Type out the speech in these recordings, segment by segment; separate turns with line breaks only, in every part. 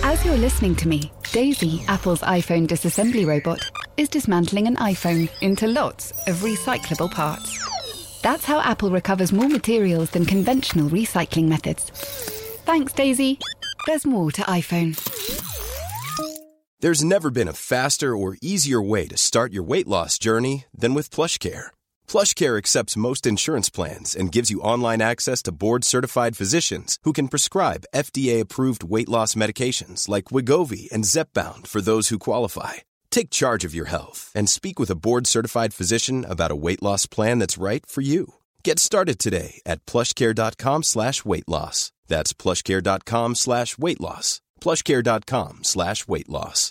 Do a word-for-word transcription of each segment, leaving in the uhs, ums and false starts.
As you're listening to me, Daisy, Apple's iPhone disassembly robot, is dismantling an iPhone into lots of recyclable parts. That's how Apple recovers more materials than conventional recycling methods. Thanks, Daisy. There's more to iPhone.
There's never been a faster or easier way to start your weight loss journey than with PlushCare. PlushCare accepts most insurance plans and gives you online access to board-certified physicians who can prescribe F D A-approved weight loss medications like Wegovy and Zepbound for those who qualify. Take charge of your health and speak with a board-certified physician about a weight loss plan that's right for you. Get started today at plushcare.com slash weight loss. That's plushcare.com slash weight loss. plushcare.com slash weight loss.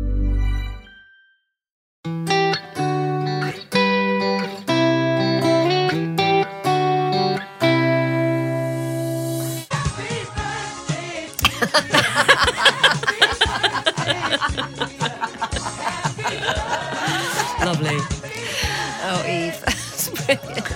Lovely.
Oh, Eve, that's brilliant.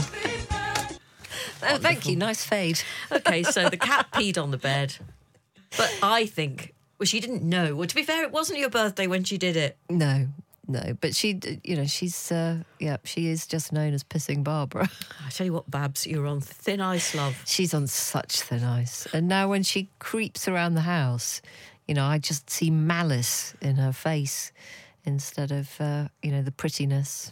Oh, thank you. Nice fade.
Okay, so the cat peed on the bed, but I think, well, she didn't know. Well, to be fair, it wasn't your birthday when she did it.
No, no, but she, you know, she's, uh, yeah, she is just known as Pissing Barbara.
I tell you what, Babs, you're on thin ice, love.
She's on such thin ice. And now when she creeps around the house, you know, I just see malice in her face instead of, uh, you know, the prettiness.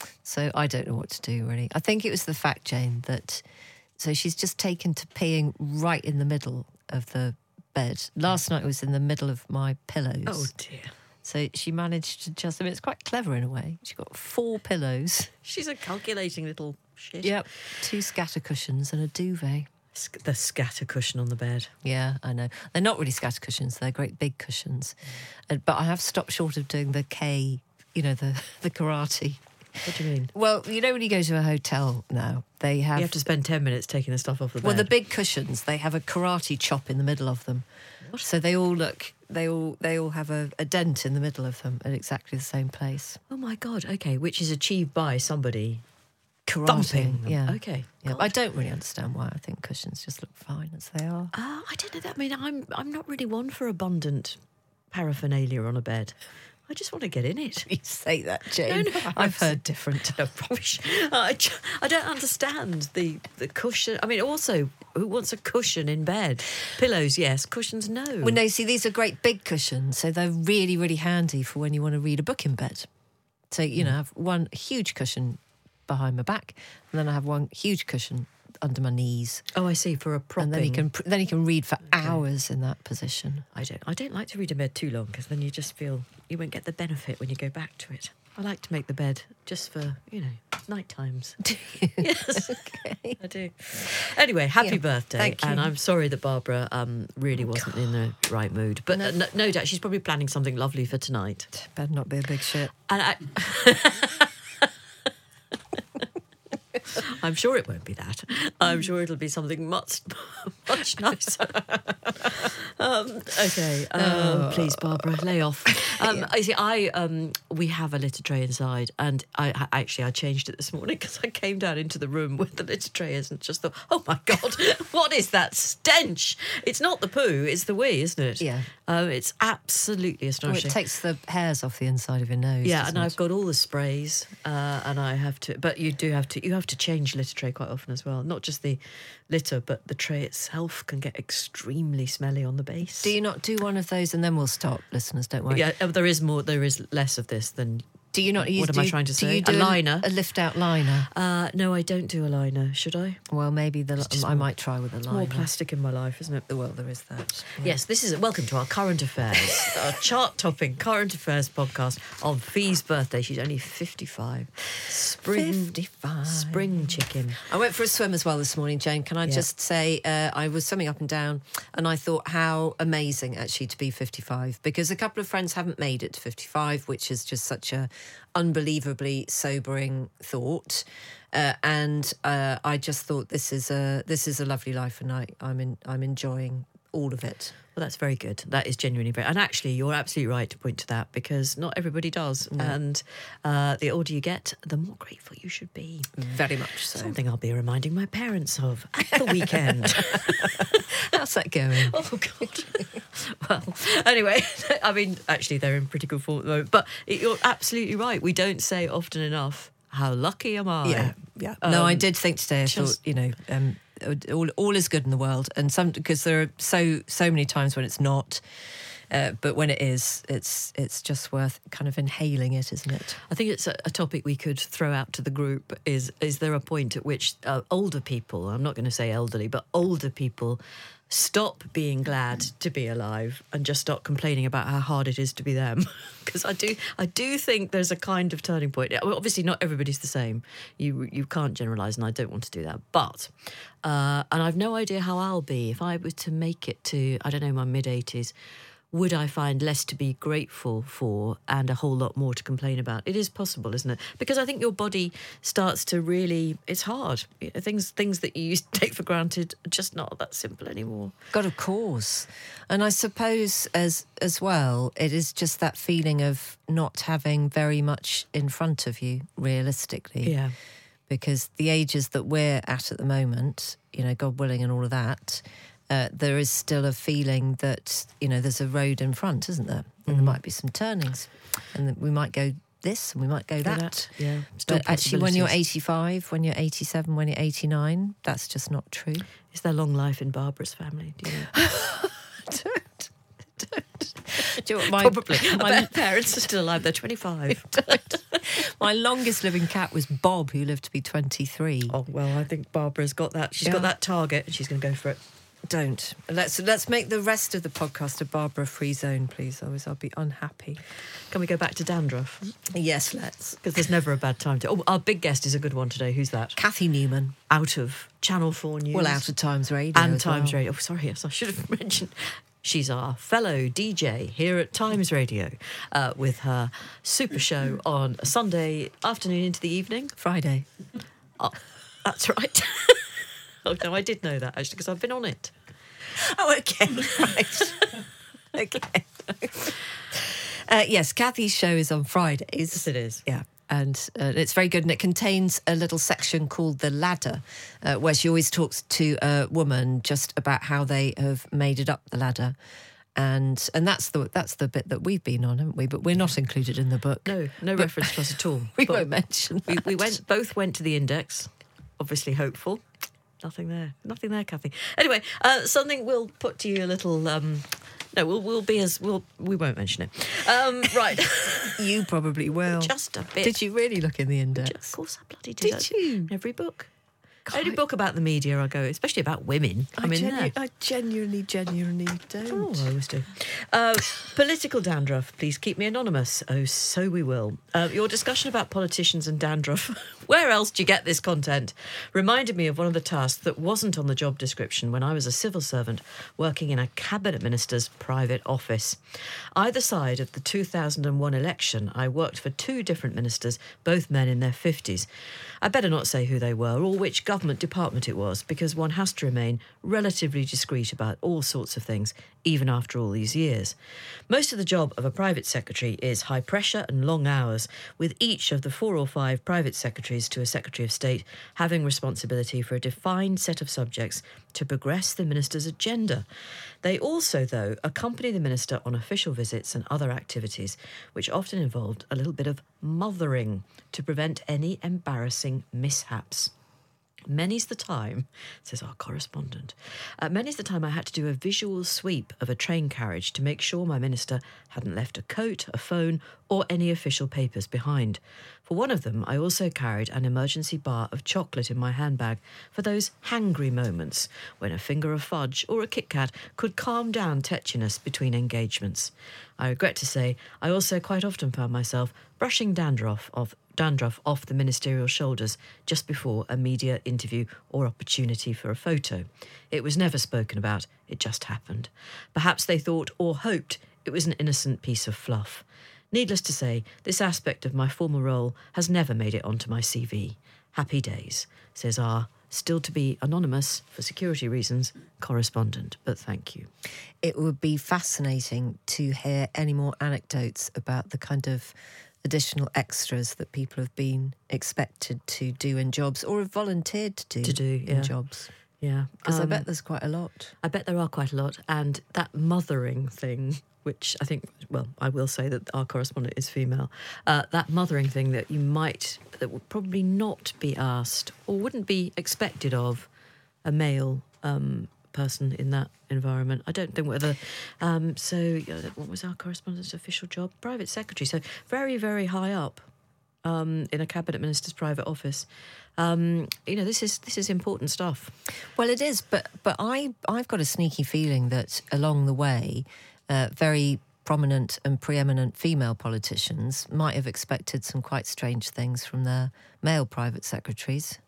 So I don't know what to do, really. I think it was the fact, Jane, that... So she's just taken to peeing right in the middle of the bed. Last night it was in the middle of my pillows.
Oh, dear.
So she managed to just... I mean, it's quite clever in a way. She got four pillows.
She's a calculating little shit.
Yep. Two scatter cushions and a duvet.
Sc- the scatter cushion on the bed.
Yeah, I know. They're not really scatter cushions. They're great big cushions. Mm. Uh, but I have stopped short of doing the K, you know, the, the karate.
What do you mean?
Well, you know when you go to a hotel now, they have...
You have to spend ten minutes taking the stuff off the bed.
Well, the big cushions, they have a karate chop in the middle of them. What? So they all look... They all they all have a, a dent in the middle of them at exactly the same place.
Oh, my God. OK, which is achieved by somebody...
Karate,
thumping them.
yeah.
OK.
Yeah. I don't really understand why. I think cushions just look fine as they are.
Uh, I don't know that. I mean, I'm, I'm not really one for abundant paraphernalia on a bed. I just want to get in it.
You say that, Jane.
No, no,
I've,
I've
heard different.
No, rubbish. I, I don't understand the, the cushion. I mean, also, who wants a cushion in bed? Pillows, yes. Cushions, no.
Well, no, see, these are great big cushions, so they're really, really handy for when you want to read a book in bed. So, you know, I have one huge cushion behind my back, and then I have one huge cushion under my knees.
Oh, I see, for a propping.
And then you can then you can read for
Okay.
hours in that position.
I don't. I don't like to read in bed too long because then you just feel you won't get the benefit when you go back to it. I like to make the bed just for, you know, night times. Yes,
Okay.
I do. Anyway, happy
Yeah,
birthday.
thank you.
And I'm sorry that Barbara um, really wasn't in the right mood. But no. Uh, no, no doubt she's probably planning something lovely for tonight.
Better not be a big shit.
And I... I'm sure it won't be that. I'm sure it'll be something much, much nicer. um, okay, um, oh. Please, Barbara, lay off. Um, yeah. I see. I um, we have a litter tray inside, and I, I actually I changed it this morning because I came down into the room where the litter tray is and just thought, oh my God, what is that stench? It's not the poo, it's the wee, isn't it?
Yeah.
Um, it's absolutely astonishing.
Well, it takes the hairs off the inside of your nose.
Yeah, and
it?
I've got all the sprays, uh, and I have to. But you do have to. You have to change litter tray quite often as well. Not just the litter, but the tray itself can get extremely smelly on the base.
Do you not do one of those, and then we'll stop, listeners? Don't worry.
Yeah, there is more. There is less of this than.
Do you not use?
What am
do
I
you,
trying to
do
say?
You do
a liner,
a, a lift-out liner.
Uh, no, I don't do a liner. Should I?
Well, maybe the I
more,
might try with a liner.
More plastic in my life, isn't it?
Well, there is that. Yeah.
Yes, this is welcome to our current affairs, our chart-topping current affairs podcast on Fee's birthday. She's only fifty-five. Spring,
fifty-five.
Spring chicken.
I went for a swim as well this morning, Jane. Can I
yeah.
just say uh, I was swimming up and down, and I thought how amazing actually to be fifty-five, because a couple of friends haven't made it to fifty-five, which is just such a unbelievably sobering thought. Uh, and uh, I just thought this is a this is a lovely life, and I, I'm in, I'm enjoying all of it.
Well, that's very good. That is genuinely very... And actually, you're absolutely right to point to that, because not everybody does. No. And uh, the older you get, the more grateful you should be.
Very much so.
Something I'll be reminding my parents of at the weekend.
How's that going?
Oh, God. Well, anyway, I mean, actually, they're in pretty good form at the moment. But you're absolutely right. We don't say often enough, how lucky am I?
Yeah, yeah.
Um,
no, I did think today, I
just-
thought, you know, um, all, all is good in the world. And some, because there are so, so many times when it's not. Uh, but when it is, it's it's just worth kind of inhaling it, isn't it?
I think it's a, a topic we could throw out to the group. Is is there a point at which uh, older people, I'm not going to say elderly, but older people stop being glad to be alive and just start complaining about how hard it is to be them? Because I do I do think there's a kind of turning point. Well, obviously, not everybody's the same. You you can't generalise, and I don't want to do that. But, uh, and I've no idea how I'll be if I were to make it to, I don't know, my mid-eighties. Would I find less to be grateful for and a whole lot more to complain about? It is possible, isn't it? Because I think your body starts to really, it's hard. Things things that you used to take for granted are just not that simple anymore.
God, of course. And I suppose as as well, it is just that feeling of not having very much in front of you, realistically.
Yeah.
Because the ages that we're at at the moment, you know, God willing and all of that, uh, there is still a feeling that, you know, there's a road in front, isn't there? And
Mm.
there might be some turnings. And that we might go this and we might go that.
that, yeah. Still
But actually, when you're
possibilities.
eighty-five, when you're eighty-seven, when you're eighty-nine, that's just not true.
Is there long life in Barbara's family? Do you know?
Don't. Don't. Do you know what my,
Probably.
my,
My parents are still alive. They're twenty-five.
my longest living cat was Bob, who lived to be twenty-three.
Oh, well, I think Barbara's got that. She's
Yeah.
got that target and she's going to go for it.
Don't. Let's let's make the rest of the podcast a Barbara-free zone, please. Otherwise, I'll be unhappy.
Can we go back to dandruff?
Yes, let's.
Because there's never a bad time to... Oh, our big guest is a good one today. Who's that?
Kathy Newman.
Out of Channel four News.
Well, out of Times Radio.
And
as
Times
well.
Radio. Oh, sorry, yes, I should have mentioned. She's our fellow D J here at Times Radio uh, with her super show on a Sunday afternoon into the evening.
Friday.
Oh, that's right. Oh, no, I did know that, actually, because I've been on it.
Oh, okay. Right. Okay. uh, yes, Kathy's show is on Fridays.
Yes, it is.
Yeah. And uh, it's very good. And it contains a little section called The Ladder, uh, where she always talks to a woman just about how they have made it up the ladder. And and that's the that's the bit that we've been on, haven't we? But we're not included in the book.
No, no
But-
reference to us at all.
We
But
won't mention
we,
that.
we went, both went to the Index, obviously hopeful. Nothing there. Nothing there, Kathy. Anyway, uh, something we'll put to you a little... Um, no, we'll, we'll be as... We'll, we won't mention it. Um, right.
You probably will.
Just a bit.
Did you really look in the index?
Of course I bloody did.
Did
That's
you?
Every book. Any book about the media I go, especially about women. I'm in
genu-
there.
I genuinely, genuinely
Oh,
don't.
I always do. Uh, political dandruff. Please keep me anonymous. Oh, so we will. Uh, your discussion about politicians and dandruff. Where else do you get this content? Reminded me of one of the tasks that wasn't on the job description when I was a civil servant working in a cabinet minister's private office. Either side of the two thousand one election, I worked for two different ministers, both men in their fifties. I better not say who they were or which government department it was, because one has to remain relatively discreet about all sorts of things, even after all these years. Most of the job of a private secretary is high pressure and long hours, with each of the four or five private secretaries to a Secretary of State having responsibility for a defined set of subjects to progress the minister's agenda. They also, though, accompany the minister on official visits and other activities, which often involved a little bit of mothering to prevent any embarrassing mishaps. Many's the time, says our correspondent, uh, many's the time I had to do a visual sweep of a train carriage to make sure my minister hadn't left a coat, a phone, or any official papers behind. For one of them, I also carried an emergency bar of chocolate in my handbag for those hangry moments when a finger of fudge or a Kit Kat could calm down tetchiness between engagements. I regret to say, I also quite often found myself brushing dandruff off dandruff off the ministerial shoulders just before a media interview or opportunity for a photo. It was never spoken about, it just happened. Perhaps they thought or hoped it was an innocent piece of fluff. Needless to say, this aspect of my former role has never made it onto my C V. Happy days, says our still to be anonymous, for security reasons, correspondent. But thank you.
It would be fascinating to hear any more anecdotes about the kind of additional extras that people have been expected to do in jobs or have volunteered to do,
To do, yeah.
in jobs.
Yeah.
Because I
Um,
bet there's quite a lot.
I bet there are quite a lot. And that mothering thing, which I think, well, I will say that our correspondent is female, uh, that mothering thing that you might, that would probably not be asked or wouldn't be expected of a male um, person in that environment. I don't think whether, um, so uh, what was our correspondent's official job? Private secretary. So very, very high up um, in a cabinet minister's private office. Um, you know, this is this is important stuff.
Well, it is, but but I I've got a sneaky feeling that along the way, uh, very prominent and preeminent female politicians might have expected some quite strange things from their male private secretaries.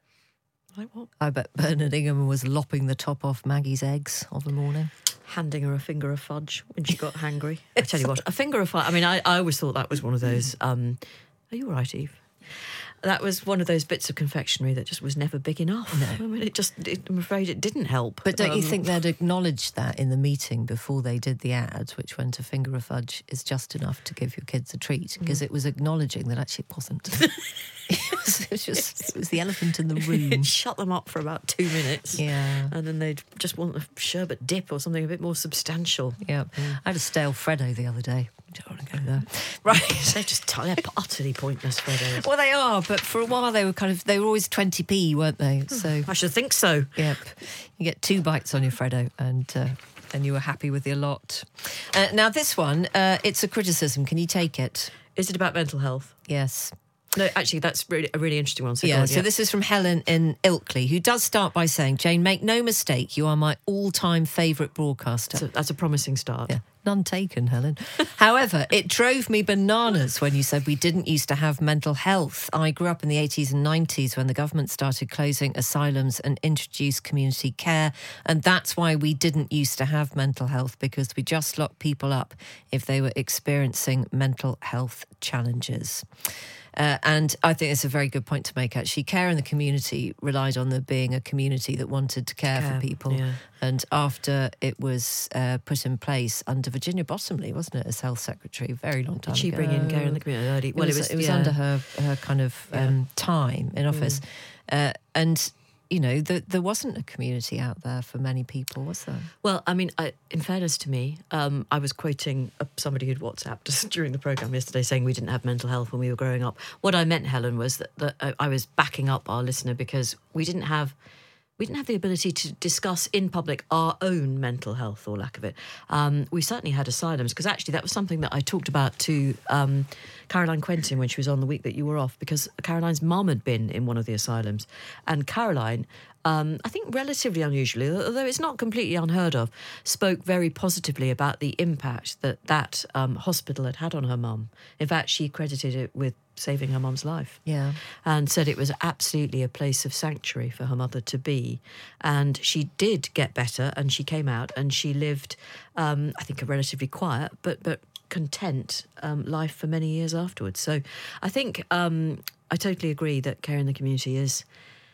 Like what?
I bet Bernard Ingham was lopping the top off Maggie's eggs of the morning.
Handing her a finger of fudge when she got hangry. I tell you what, a finger of fudge. I mean, I, I always thought that was one of those. Um, are you all right, Eve? That was one of those bits of confectionery that just was never big enough. No. I mean, it just, it, I'm afraid it didn't help.
But don't
um,
you think they'd acknowledged that in the meeting before they did the ad, which went a finger of fudge is just enough to give your kids a treat? Because mm. it was acknowledging that actually it wasn't. it, was, it was just, it was the elephant in the room.
It shut them up for about two minutes.
Yeah.
And then they'd just want a sherbet dip or something a bit more substantial.
Yeah. Mm. I had a stale Freddo the other day. Don't want to go there. Right.
They're just they're utterly pointless, Freddos.
Well, they are, but for a while they were kind of, they were always twenty p, weren't they? So
I should think so.
Yep. You get two bites on your Freddo and uh, and you were happy with your lot. Uh, now, this one, uh, it's a criticism. Can you take it?
Is it about mental health?
Yes.
No, actually, that's really a really interesting one. So
yeah,
go on,
so
yeah.
this is from Helen in Ilkley, who does start by saying, Jane, make no mistake, you are my all-time favourite broadcaster.
That's a, that's a promising start.
Yeah. None taken, Helen. However, it drove me bananas when you said we didn't used to have mental health. I grew up in the eighties and nineties when the government started closing asylums and introduced community care. And that's why we didn't used to have mental health, because we just locked people up if they were experiencing mental health challenges. Uh, and I think it's a very good point to make, actually. Care in the community relied on there being a community that wanted to care, care for people.
Yeah.
And after it was uh, put in place under Virginia Bottomley, wasn't it, as Health Secretary, a very long time
Did she
ago.
bring in care in the community early? Well,
it was,
it was,
it was
yeah.
under her, her kind of um, yeah. time in office. Mm. Uh, and... You know, the, there wasn't a community out there for many people, was there?
Well, I mean, I, in fairness to me, um, I was quoting somebody who'd WhatsApped us during the programme yesterday saying we didn't have mental health when we were growing up. What I meant, Helen, was that, that I was backing up our listener because we didn't have... We didn't have the ability to discuss in public our own mental health or lack of it. Um, we certainly had asylums, because actually that was something that I talked about to um, Caroline Quentin when she was on the week that you were off, because Caroline's mum had been in one of the asylums. And Caroline, um, I think relatively unusually, although it's not completely unheard of, spoke very positively about the impact that that um, hospital had had on her mum. In fact, she credited it with saving her mum's life.
Yeah.
And said it was absolutely a place of sanctuary for her mother to be. And she did get better, and she came out and she lived, um, I think, a relatively quiet but but content um, life for many years afterwards. So I think um, I totally agree that care in the community is,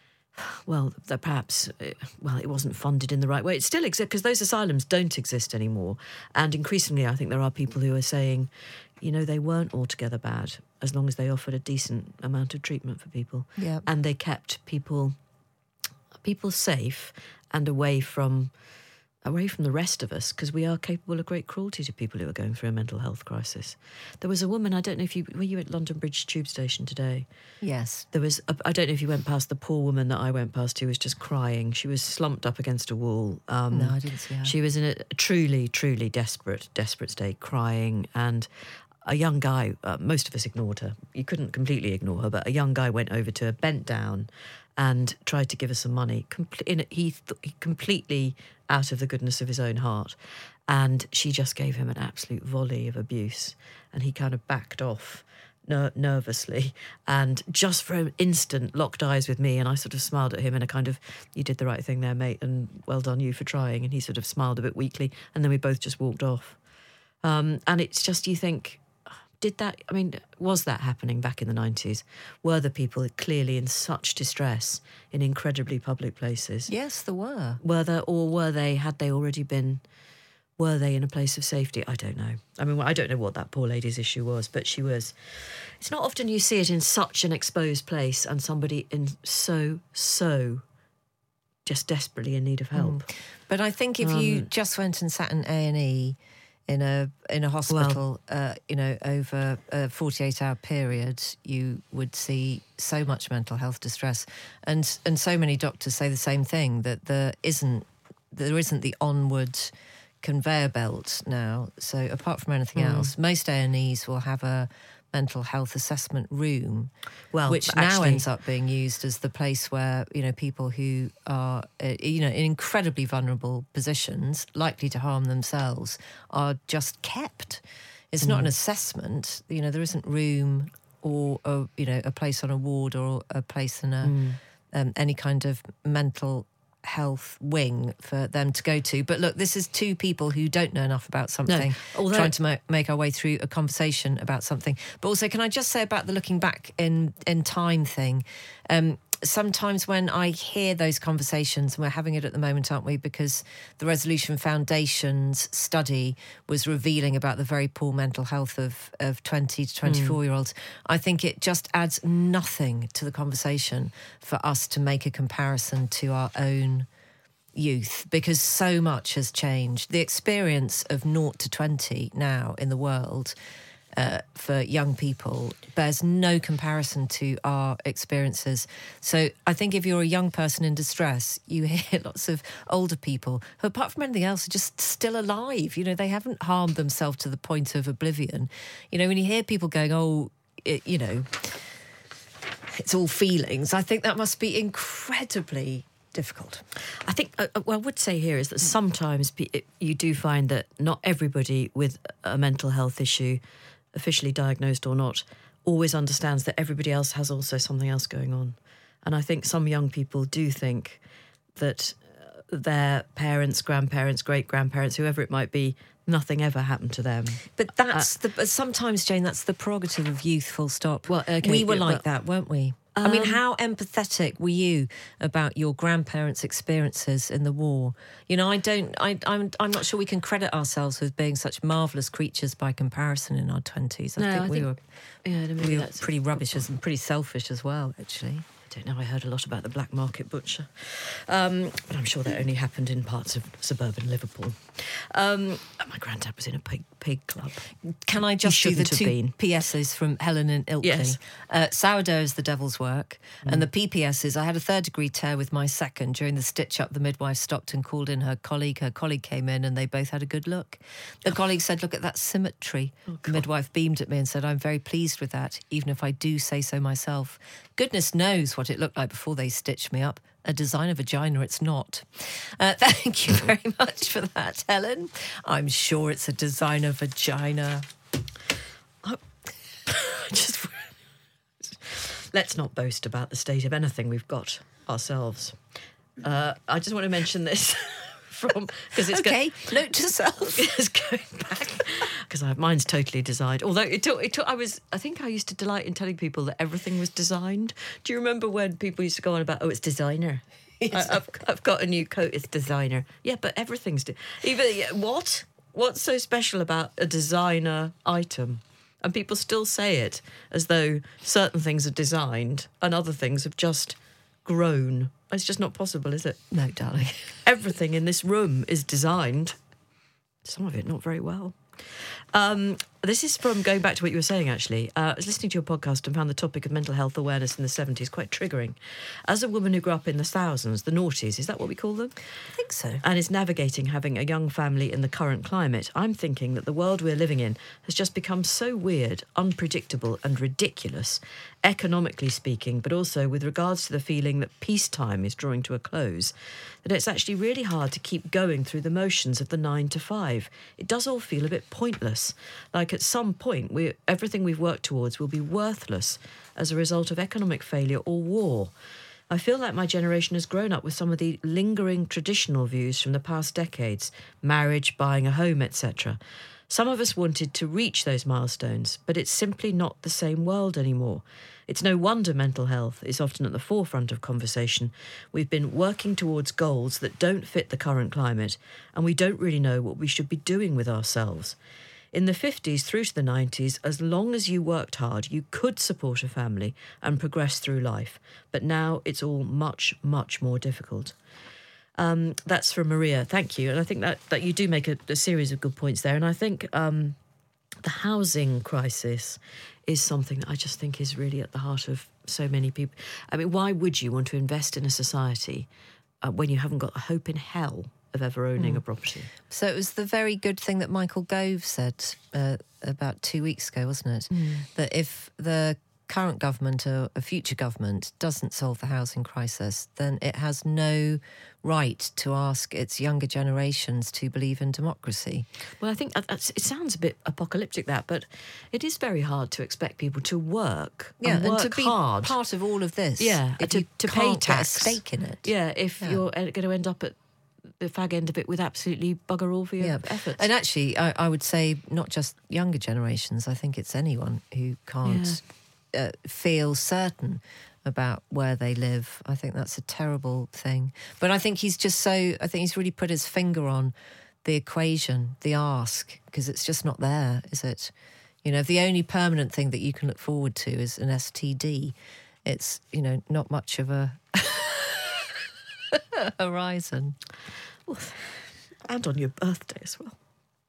well, that perhaps, well, it wasn't funded in the right way. It still exists, because those asylums don't exist anymore. And increasingly, I think there are people who are saying, you know, they weren't altogether bad as long as they offered a decent amount of treatment for people.
Yeah.
And they kept people people safe and away from away from the rest of us, because we are capable of great cruelty to people who are going through a mental health crisis. There was a woman, I don't know if you, were you at London Bridge tube station today?
Yes.
There was, a, I don't know if you went past the poor woman that I went past who was just crying. She was slumped up against a wall. Um,
no, I didn't see her.
She was in a truly, truly desperate, desperate state, crying, and a young guy, uh, most of us ignored her. You couldn't completely ignore her, but a young guy went over to her, bent down, and tried to give her some money. Comple- in a, he, th- he completely out of the goodness of his own heart. And she just gave him an absolute volley of abuse. And he kind of backed off ner- nervously and just for an instant locked eyes with me. And I sort of smiled at him in a kind of, you did the right thing there, mate, and well done you for trying. And he sort of smiled a bit weakly. And then we both just walked off. Um, and it's just, you think... Did that, I mean, was that happening back in the nineties? Were the people clearly in such distress in incredibly public places?
Yes, there were.
Were there, or were they, had they already been, were they in a place of safety? I don't know. I mean, I don't know what that poor lady's issue was, but she was, it's not often you see it in such an exposed place and somebody in so, so just desperately in need of help.
Mm. But I think if um, you just went and sat in A and E in a in a hospital, well, uh, you know, over a forty-eight hour period, you would see so much mental health distress, and and so many doctors say the same thing, that there isn't there isn't the onward conveyor belt now. So apart from anything mm. else, most A and Es will have a mental health assessment room, well, which actually, now ends up being used as the place where, you know, people who are, uh, you know, in incredibly vulnerable positions, likely to harm themselves, are just kept. It's mm. not an assessment. You know, there isn't room or, a, you know, a place on a ward or a place in a mm. um, any kind of mental health wing for them to go to. But look, this is two people who don't know enough about something, no, although, trying to ma- make our way through a conversation about something. But also, can I just say about the looking back in, in time thing? Um, sometimes when I hear those conversations, and we're having it at the moment, aren't we? Because the Resolution Foundation's study was revealing about the very poor mental health of, of twenty to twenty-four year olds. Mm. I think it just adds nothing to the conversation for us to make a comparison to our own youth, because so much has changed. The experience of naught to twenty now in the world Uh, for young people bears no comparison to our experiences. So I think if you're a young person in distress, you hear lots of older people who, apart from anything else, are just still alive. You know, they haven't harmed themselves to the point of oblivion. You know, when you hear people going, oh, it, you know, it's all feelings, I think that must be incredibly difficult.
I think uh, what I would say here is that sometimes you do find that not everybody with a mental health issue, officially diagnosed or not, always understands that everybody else has also something else going on. And I think some young people do think that their parents, grandparents, great-grandparents, whoever it might be, nothing ever happened to them.
But that's uh, the sometimes, Jane, that's the prerogative of youth, full stop.
Well, okay,
we were
yeah,
like
well,
that, weren't we? Um, I mean, how empathetic were you about your grandparents' experiences in the war? You know, I don't. I, I'm. I'm not sure we can credit ourselves with being such marvellous creatures by comparison in our twenties. I
no,
think
I
we
think,
were.
Yeah,
we were pretty rubbish and pretty selfish as well, actually.
I don't know. I heard a lot about the black market butcher, um, but I'm sure that only happened in parts of suburban Liverpool. Um, my granddad was in a pig pig club.
Can I just do the two P S's from Helen and Ilkley?
Yes.
Uh, sourdough is the devil's work, mm. and the P P S is I had a third degree tear with my second. During the stitch up, the midwife stopped and called in her colleague. Her colleague came in, and they both had a good look. The oh. colleague said, "Look at that symmetry." Oh, the midwife beamed at me and said, "I'm very pleased with that, even if I do say so myself. Goodness knows what it looked like before they stitched me up. A designer vagina, it's not." Uh, thank you very much for that, Helen. I'm sure it's a designer vagina.
I, just let's not boast about the state of anything we've got ourselves. Uh, I just want to mention this from because it's
okay. Go, note to self.
It's going back because mine's totally designed. Although it took, it took, I was, I think I used to delight in telling people that everything was designed. Do you remember when people used to go on about, oh, it's designer? Yes. I, I've, I've got a new coat. It's designer. Yeah, but everything's de- even what? What's so special about a designer item? And people still say it as though certain things are designed and other things have just grown. It's just not possible, is it?
No, darling.
Everything in this room is designed. Some of it not very well. Um, this is from going back to what you were saying, actually. Uh, I was listening to your podcast and found the topic of mental health awareness in the seventies quite triggering. As a woman who grew up in the thousands, the noughties, is that what we call them?
I think so.
And is navigating having a young family in the current climate, I'm thinking that the world we're living in has just become so weird, unpredictable and ridiculous, economically speaking, but also with regards to the feeling that peacetime is drawing to a close, that it's actually really hard to keep going through the motions of the nine to five. It does all feel a bit pointless, like at some point we everything we've worked towards will be worthless as a result of economic failure or war. I feel like my generation has grown up with some of the lingering traditional views from the past decades, marriage, buying a home, et cetera. Some of us wanted to reach those milestones, but it's simply not the same world anymore. It's no wonder mental health is often at the forefront of conversation. We've been working towards goals that don't fit the current climate, and we don't really know what we should be doing with ourselves. In the fifties through to the nineties, as long as you worked hard, you could support a family and progress through life. But now it's all much, much more difficult. Um, that's from Maria. Thank you. And I think that, that you do make a, a series of good points there. And I think um, the housing crisis is something that I just think is really at the heart of so many people. I mean, why would you want to invest in a society uh, when you haven't got a hope in hell of ever owning mm. a property?
So it was the very good thing that Michael Gove said uh, about two weeks ago, wasn't it? Mm. That if the current government or a future government doesn't solve the housing crisis, then it has no right to ask its younger generations to believe in democracy.
Well, I think that's, it sounds a bit apocalyptic, that, but it is very hard to expect people to work
yeah,
and work
and to be
hard.
part of all of this.
Yeah,
if
to,
you
to
can't
pay tax.
Get a stake in it.
Yeah, if yeah. you're going to end up at the fag end of it with absolutely bugger all for your
yeah.
efforts.
And actually, I, I would say not just younger generations, I think it's anyone who can't... Yeah. Uh, feel certain about where they live. I think that's a terrible thing. But I think he's just so, I think he's really put his finger on the equation, the ask, because it's just not there, is it? You know, if the only permanent thing that you can look forward to is an S T D, it's, you know, not much of a horizon.
Well, and on your birthday as well.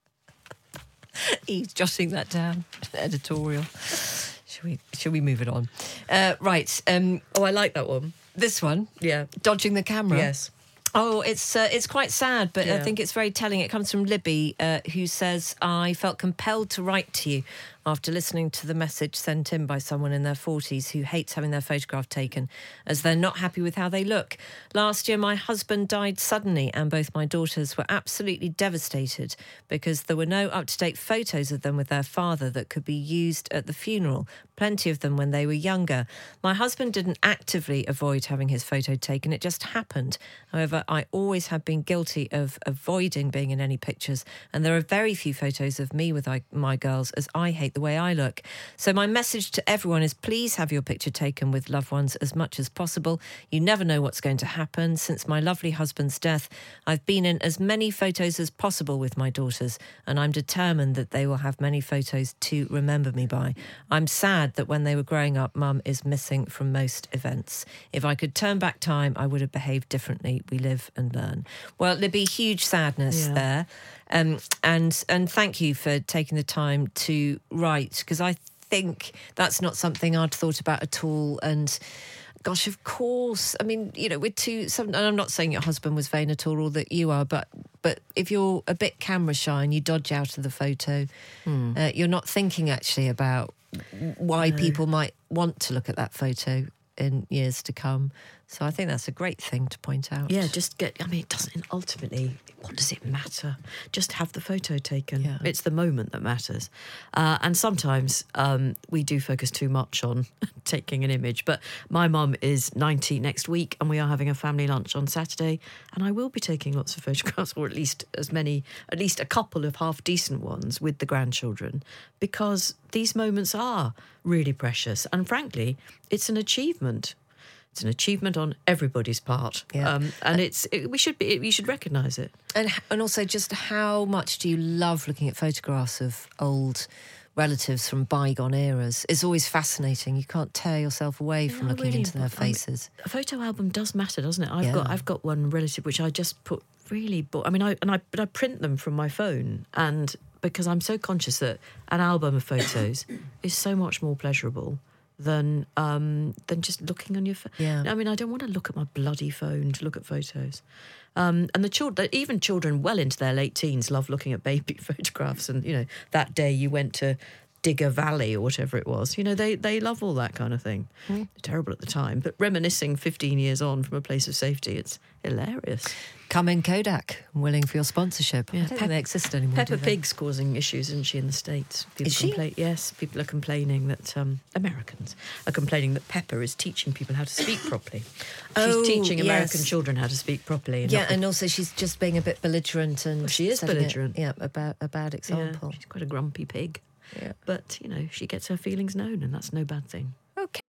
He's jotting that down. Editorial. Should we, should we move it on? Uh, right. Um,
oh, I like that one.
This one?
Yeah.
Dodging the camera?
Yes.
Oh, it's uh, it's quite sad, but yeah. I think it's very telling. It comes from Libby, uh, who says, I felt compelled to write to you after listening to the message sent in by someone in their forties who hates having their photograph taken as they're not happy with how they look. Last year, my husband died suddenly and both my daughters were absolutely devastated because there were no up-to-date photos of them with their father that could be used at the funeral, plenty of them when they were younger. My husband didn't actively avoid having his photo taken, it just happened. However, I always have been guilty of avoiding being in any pictures, and there are very few photos of me with I, my girls as I hate the way I look. So my message to everyone is please have your picture taken with loved ones as much as possible. You never know what's going to happen. Since my lovely husband's death, I've been in as many photos as possible with my daughters, and I'm determined that they will have many photos to remember me by. I'm sad that when they were growing up, Mum is missing from most events. If I could turn back time, I would have behaved differently. We live and learn. Well, Libby, huge sadness yeah. there. Um, and and thank you for taking the time to write, because I think that's not something I'd thought about at all. And gosh, of course, I mean, you know, we're too, some, and I'm not saying your husband was vain at all or that you are, but but if you're a bit camera shy and you dodge out of the photo, hmm. uh, you're not thinking actually about why no. people might want to look at that photo in years to come. So I think that's a great thing to point out.
Yeah, just get, I mean, it doesn't, ultimately, what does it matter? Just have the photo taken. Yeah. It's the moment that matters. Uh, and sometimes um, we do focus too much on taking an image. But my mum is ninety next week and we are having a family lunch on Saturday, and I will be taking lots of photographs, or at least as many, at least a couple of half-decent ones with the grandchildren, because these moments are really precious. And frankly, it's an achievement. It's an achievement on everybody's part, yeah. um, and it's it, we should be we should recognise it.
And and also, just how much do you love looking at photographs of old relatives from bygone eras? It's always fascinating. You can't tear yourself away yeah, from looking really, into their faces.
I mean, a photo album does matter, doesn't it? I've
yeah.
got I've got one relative which I just put really. Bo- I mean, I and I but I print them from my phone, and because I'm so conscious that an album of photos is so much more pleasurable than um, than just looking on your phone.
Yeah.
I mean, I don't want to look at my bloody phone to look at photos. Um, and the children, even children well into their late teens, love looking at baby photographs. And, you know, that day you went to Digger Valley or whatever it was. You know, they, they love all that kind of thing. Mm. Terrible at the time, but reminiscing fifteen years on from a place of safety, it's hilarious.
Come in, Kodak. I'm willing for your sponsorship. Yeah, I don't Pe- think they exist anymore.
Peppa Pig's causing issues, isn't she, in the States? People
is she?
Compla- yes, people are complaining that, um, Americans are complaining that Peppa is teaching people how to speak properly.
Oh,
she's teaching American
yes.
children how to speak properly. And
yeah,
not
and also she's just being a bit belligerent. And
well, she is belligerent.
It, yeah, a, ba- a bad example.
Yeah, she's quite a grumpy pig.
Yeah.
But, you know, she gets her feelings known, and that's no bad thing.
Okay.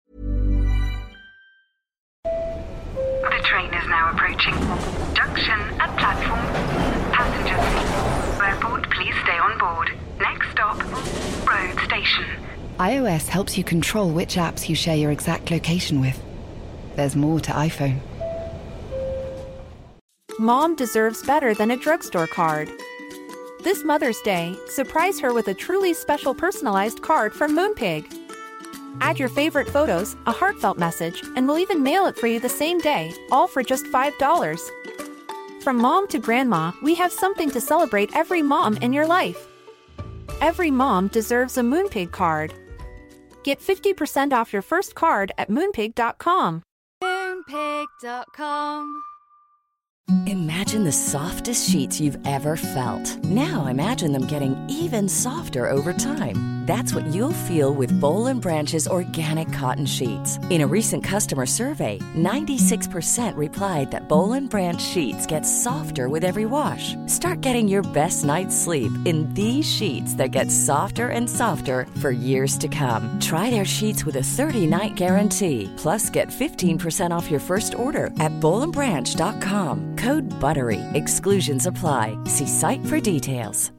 The train is now approaching. Junction at platform. Passengers, airport, please stay on board. Next stop, road station.
iOS helps you control which apps you share your exact location with. There's more to iPhone.
Mom deserves better than a drugstore card. This Mother's Day, surprise her with a truly special personalized card from Moonpig. Add your favorite photos, a heartfelt message, and we'll even mail it for you the same day, all for just five dollars. From mom to grandma, we have something to celebrate every mom in your life. Every mom deserves a Moonpig card. Get fifty percent off your first card at moonpig dot com.
Moonpig dot com.
Imagine the softest sheets you've ever felt. Now imagine them getting even softer over time. That's what you'll feel with Boll and Branch's organic cotton sheets. In a recent customer survey, ninety-six percent replied that Boll and Branch sheets get softer with every wash. Start getting your best night's sleep in these sheets that get softer and softer for years to come. Try their sheets with a thirty-night guarantee. Plus, get fifteen percent off your first order at boll and branch dot com. Code BUTTERY. Exclusions apply. See site for details.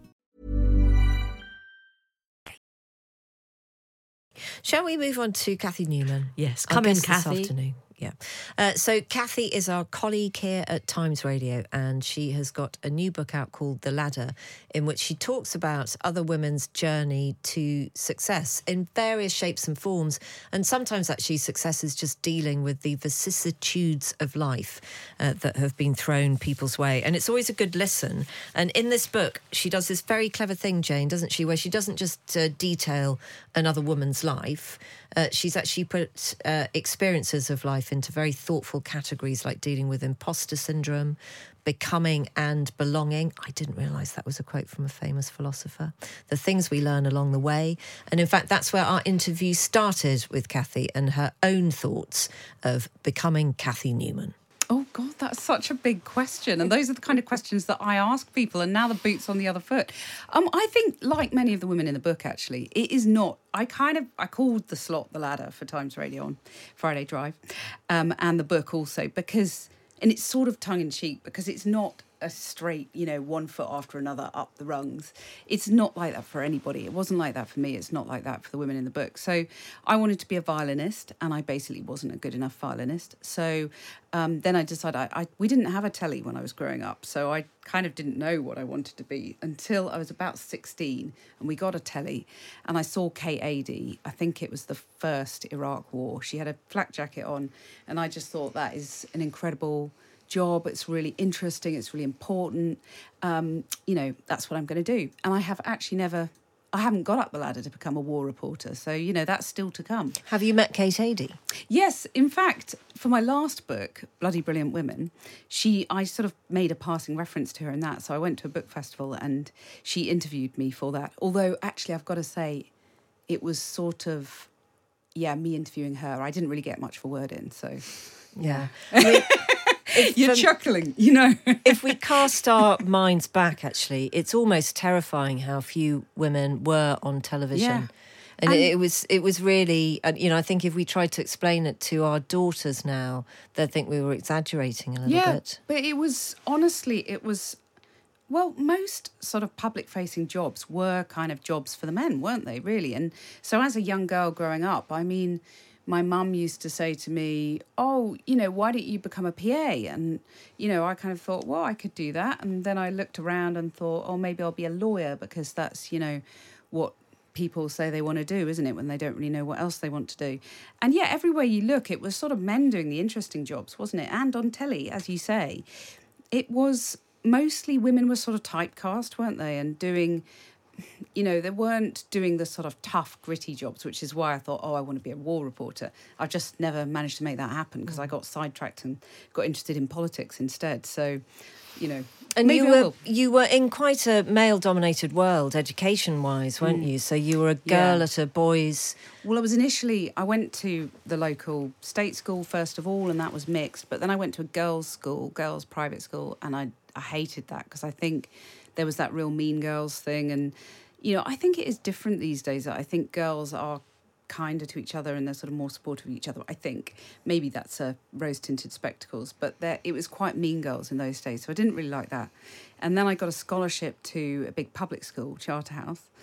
Shall we move on to Cathy Newman?
Yes,
Our
come in,
guest this
Cathy.
afternoon. Yeah. Uh, so Cathy is our colleague here at Times Radio, and she has got a new book out called The Ladder, in which she talks about other women's journey to success in various shapes and forms. And sometimes actually success is just dealing with the vicissitudes of life uh, that have been thrown people's way. And it's always a good listen. And in this book, she does this very clever thing, Jane, doesn't she, where she doesn't just uh, detail another woman's life. Uh, she's actually put uh, experiences of life into very thoughtful categories, like dealing with imposter syndrome, becoming and belonging. I didn't realise that was a quote from a famous philosopher. The things we learn along the way. And in fact, that's where our interview started with Cathy and her own thoughts of becoming Cathy Newman.
Oh, God, that's such a big question. And those are the kind of questions that I ask people, and now the boot's on the other foot. Um, I think, like many of the women in the book, actually, it is not... I kind of... I called the slot The Ladder for Times Radio on Friday Drive, um, and the book also, because... And it's sort of tongue-in-cheek, because it's not a straight, you know, one foot after another up the rungs. It's not like that for anybody. It wasn't like that for me. It's not like that for the women in the book. So I wanted to be a violinist, and I basically wasn't a good enough violinist. So um, then I decided, I, I we didn't have a telly when I was growing up, so I kind of didn't know what I wanted to be until I was about sixteen, and we got a telly, and I saw Kate Adie. I think it was the first Iraq War. She had a flak jacket on, and I just thought that is an incredible job. It's really interesting. It's really important. Um, you know, that's what I'm going to do. And I have actually never, I haven't got up the ladder to become a war reporter. So, you know, that's still to come.
Have you met Kate Adie?
Yes. In fact, for my last book, Bloody Brilliant Women, she, I sort of made a passing reference to her in that. So I went to a book festival and she interviewed me for that. Although, actually, I've got to say, it was sort of, yeah, me interviewing her. I didn't really get much of a word in, so...
Yeah. I mean,
If, You're um, chuckling, you know.
If we cast our minds back, actually, it's almost terrifying how few women were on television.
Yeah.
And,
and
it was it was really, you know, I think if we tried to explain it to our daughters now, they'd think we were exaggerating a little
yeah,
bit.
But it was, honestly, it was, well, most sort of public-facing jobs were kind of jobs for the men, weren't they, really? And so as a young girl growing up, I mean... My mum used to say to me, oh, you know, why don't you become a P A? And, you know, I kind of thought, well, I could do that. And then I looked around and thought, oh, maybe I'll be a lawyer because that's, you know, what people say they want to do, isn't it, when they don't really know what else they want to do. And, yeah, everywhere you look, it was sort of men doing the interesting jobs, wasn't it? And on telly, as you say, it was mostly women were sort of typecast, weren't they, and doing... You know, they weren't doing the sort of tough, gritty jobs, which is why I thought, oh, I want to be a war reporter. I just never managed to make that happen because I got sidetracked and got interested in politics instead. So, you know,
and
maybe
you
I
were
will.
you were in quite a male-dominated world, education-wise, weren't
Mm.
you? So you were a girl
Yeah.
at a boys'.
Well, I was initially, I went to the local state school first of all, and that was mixed. But then I went to a girls' school, girls' private school, and I, I hated that because I think there was that real mean girls thing. And, you know, I think it is different these days. I think girls are kinder to each other and they're sort of more supportive of each other. I think maybe that's a rose-tinted spectacles, but there, it was quite mean girls in those days, so I didn't really like that. And then I got a scholarship to a big public school, Charterhouse,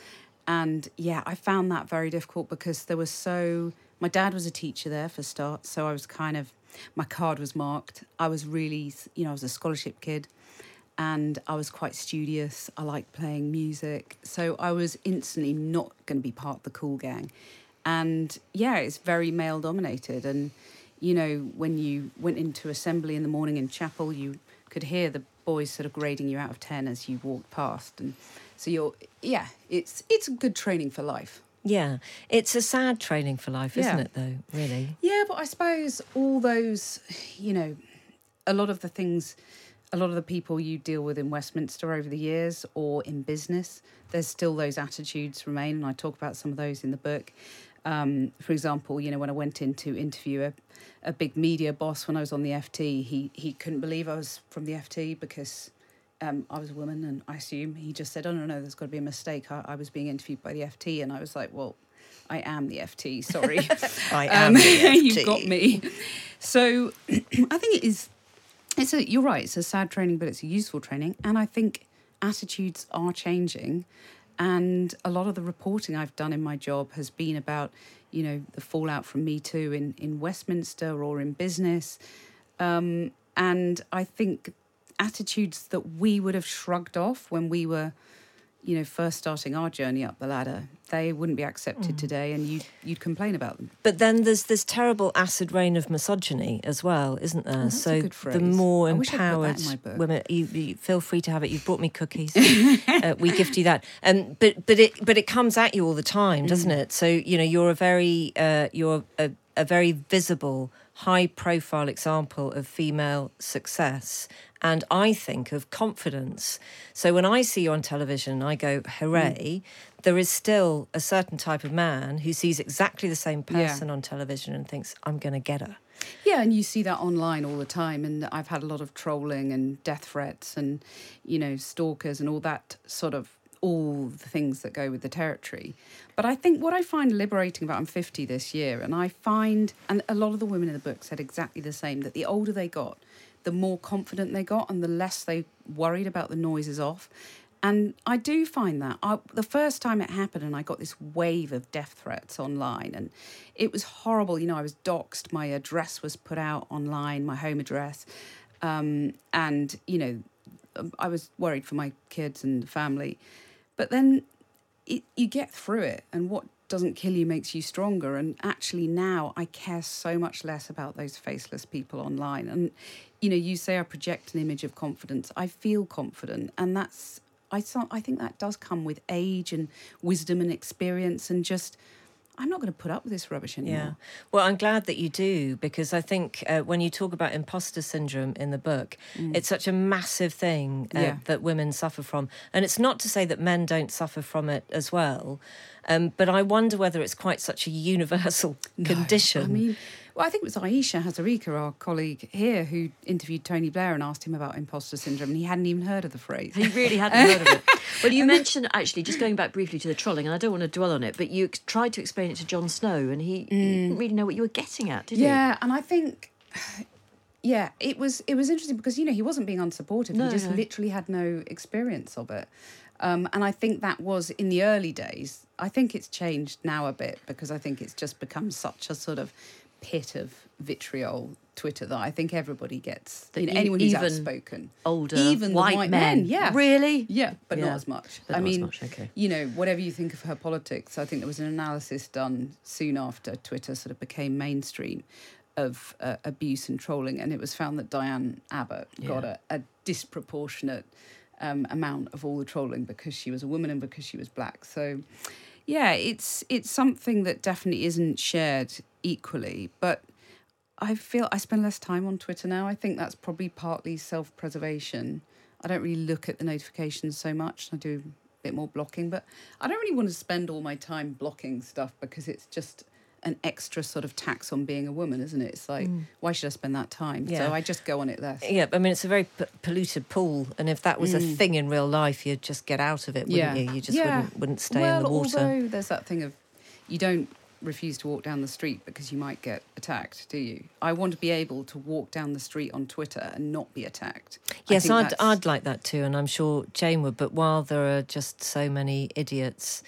And yeah, I found that very difficult because there was so... My dad was a teacher there for start, so I was kind of... My card was marked. I was really, you know, I was a scholarship kid and I was quite studious. I liked playing music. So I was instantly not going to be part of the cool gang. And yeah, it's very male dominated. And, you know, when you went into assembly in the morning in chapel, you could hear the boys sort of grading you out of ten as you walked past. And so you're, yeah, it's it's good training for life.
Yeah, it's a sad training for life, isn't
Yeah.
it, though, really?
Yeah, but I suppose all those, you know, a lot of the things, a lot of the people you deal with in Westminster over the years or in business, there's still those attitudes remain, and I talk about some of those in the book. Um, for example, you know, when I went in to interview a, a big media boss when I was on the F T, he, he couldn't believe I was from the F T because um, I was a woman, and I assume he just said, oh, no, no, there's got to be a mistake. I, I was being interviewed by the F T, and I was like, well, I am the F T, sorry.
I am the F T.
You've got me. So I think it is, it's a, you're right, it's a sad training, but it's a useful training. And I think attitudes are changing. And a lot of the reporting I've done in my job has been about, you know, the fallout from Me Too in, in Westminster or in business. Um, and I think attitudes that we would have shrugged off when we were, you know, first starting our journey up the ladder, they wouldn't be accepted
Mm.
today, and you'd, you'd complain about them.
But then there's this terrible acid rain of misogyny as well, isn't there?
Oh, that's a
so
good
the
phrase.
more
I wish I'd put that
empowered
in my book.
women, you, you feel free to have it. You've brought me cookies. uh, we gift you that. Um, but but it but it comes at you all the time, doesn't
Mm.
it? So you know you're a very uh, you're a, a very visible, high profile example of female success. And I think of confidence. So when I see you on television, I go, hooray. Mm. There is still a certain type of man who sees exactly the same person
Yeah.
on television and thinks, I'm going to get her.
Yeah, and you see that online all the time. And I've had a lot of trolling and death threats and, you know, stalkers and all that sort of, all the things that go with the territory. But I think what I find liberating about, I'm fifty this year, and I find, and a lot of the women in the book said exactly the same, that the older they got, the more confident they got and the less they worried about the noises off. And I do find that. I, the first time it happened and I got this wave of death threats online, and it was horrible. You know, I was doxxed. My address was put out online, my home address. Um, and, you know, I was worried for my kids and family. But then it, you get through it, and what doesn't kill you makes you stronger. And actually now I care so much less about those faceless people online. And, you know, you say I project an image of confidence. I feel confident, and that's, I, I think that does come with age and wisdom and experience, and just, I'm not going to put up with this rubbish anymore.
Yeah. Well, I'm glad that you do, because I think uh, when you talk about imposter syndrome in the book, mm. it's such a massive thing uh,
Yeah.
that women suffer from. And it's not to say that men don't suffer from it as well, um, but I wonder whether it's quite such a universal
No,
condition.
I mean, well, I think it was Aisha Hazarika, our colleague here, who interviewed Tony Blair and asked him about imposter syndrome, and he hadn't even heard of the phrase.
He really hadn't heard of it. Well, you mentioned, actually, just going back briefly to the trolling, and I don't want to dwell on it, but you ex- tried to explain it to Jon Snow, and he, mm. he didn't really know what you were getting at, did
Yeah, and I think, yeah, it was it was interesting because, you know, he wasn't being unsupportive.
No,
he just
no.
literally had no experience of it. Um, and I think that was in the early days. I think it's changed now a bit, because I think it's just become such a sort of pit of vitriol, Twitter, that I think everybody gets.
That
You know,
e-
anyone who's
even
outspoken.
older
even the
white
white
men.
men, yeah.
Really?
Yeah, but
Yeah,
not as much.
but
I
not as
mean,
much, okay.
you know, whatever you think of her politics, I think there was an analysis done soon after Twitter sort of became mainstream of uh, abuse and trolling, and it was found that Diane Abbott
Yeah.
got a, a disproportionate um, amount of all the trolling because she was a woman and because she was black. So, yeah, it's it's something that definitely isn't shared equally, but I feel I spend less time on Twitter now. I think that's probably partly self-preservation. I don't really look at the notifications so much. I do a bit more blocking, but I don't really want to spend all my time blocking stuff because it's just an extra sort of tax on being a woman, isn't it? It's like, mm. why should I spend that time?
Yeah.
So I just go on it less.
Yeah, I mean, it's a very p- polluted pool, and if that was mm. a thing in real life, you'd just get out of it, wouldn't
Yeah.
you? You just
Yeah.
wouldn't wouldn't stay
well,
in the water.
although there's that thing of you don't refuse to walk down the street because you might get attacked, do you? I want to be able to walk down the street on Twitter and not be attacked. I
Yes,
think
I'd,
that's-
I'd like that too, and I'm sure Jane would, but while there are just so many idiots